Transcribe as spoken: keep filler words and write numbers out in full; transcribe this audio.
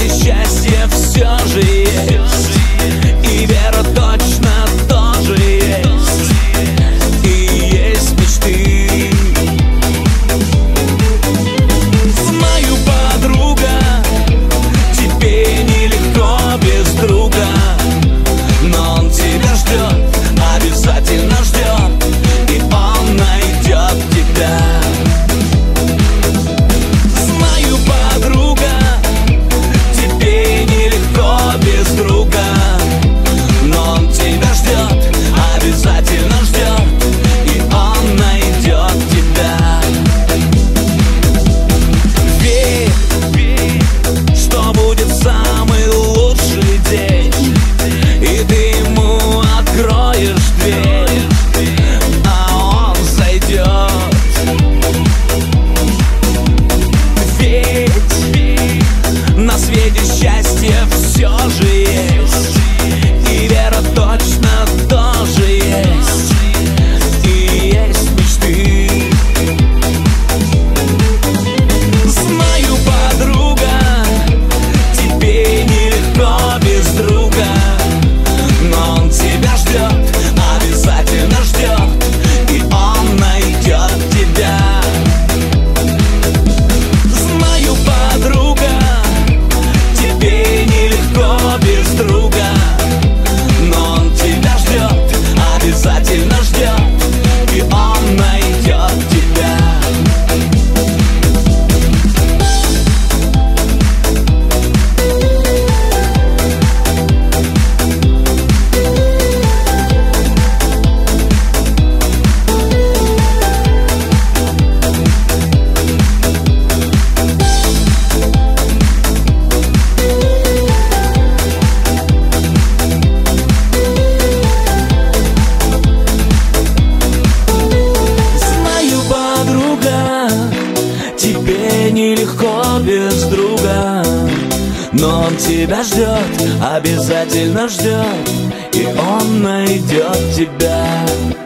счастье все же есть, и вера точно тоже есть, и есть мечты. Знаю, подруга, тебе нелегко без друга, но он тебя ждет, обязательно ждет, и он найдет тебя. Знаю, подруга, тебе нелегко без друга, но он тебя ждет, обязательно ждет, и он найдет тебя. Верь, верь, что будет самый лучший день, и ты ему откроешь дверь, а он зайдет. Ведь на свете счастье все же есть, и вера точно тоже есть, и есть мечты. Знаю, подруга, тебе нелегко без друга, но он тебя ждет, обязательно ждет, и он найдет тебя. Знаю, подруга, тебе нелегко без друга, но он тебя ждет, обязательно ждет, и он найдет тебя. Знаю, подруга, тебе нелегко без друга, но он тебя ждет, обязательно ждет, и он найдет тебя.